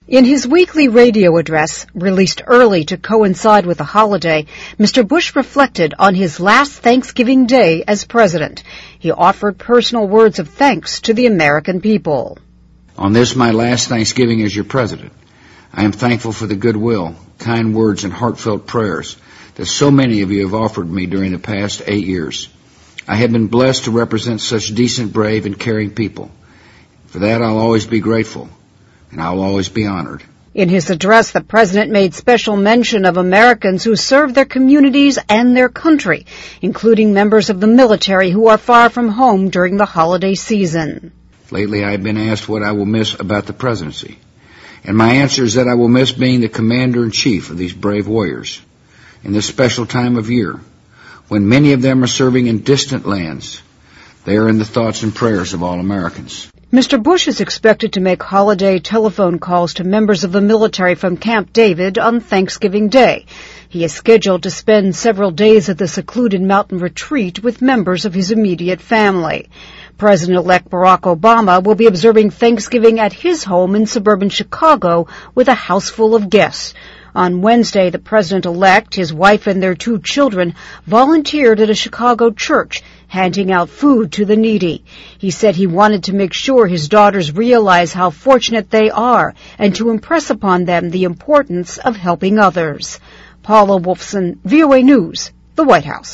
In his weekly radio address, released early to coincide with the holiday, Mr. Bush reflected on his last Thanksgiving Day as president. He offered personal words of thanks to the American people. On this, my last Thanksgiving as your president, I am thankful for the goodwill, kind words, and heartfelt prayers that so many of you have offered me during the past 8 years. I have been blessed to represent such decent, brave, and caring people. For that, I'll always be grateful, and I'll always be honored. In his address, the president made special mention of Americans who serve their communities and their country, including members of the military who are far from home during the holiday season. Lately, I have been asked what I will miss about the presidency, and my answer is that I will miss being the commander-in-chief of these brave warriors in this special time of year, when many of them are serving in distant lands. They are in the thoughts and prayers of all Americans. Mr. Bush is expected to make holiday telephone calls to members of the military from Camp David on Thanksgiving Day. He is scheduled to spend several days at the secluded mountain retreat with members of his immediate family. President-elect Barack Obama will be observing Thanksgiving at his home in suburban Chicago with a house full of guests. On Wednesday, the president-elect, his wife, and their 2 children volunteered at a Chicago church, handing out food to the needy. He said he wanted to make sure his daughters realize how fortunate they are and to impress upon them the importance of helping others. Paula Wolfson, VOA News, the White House.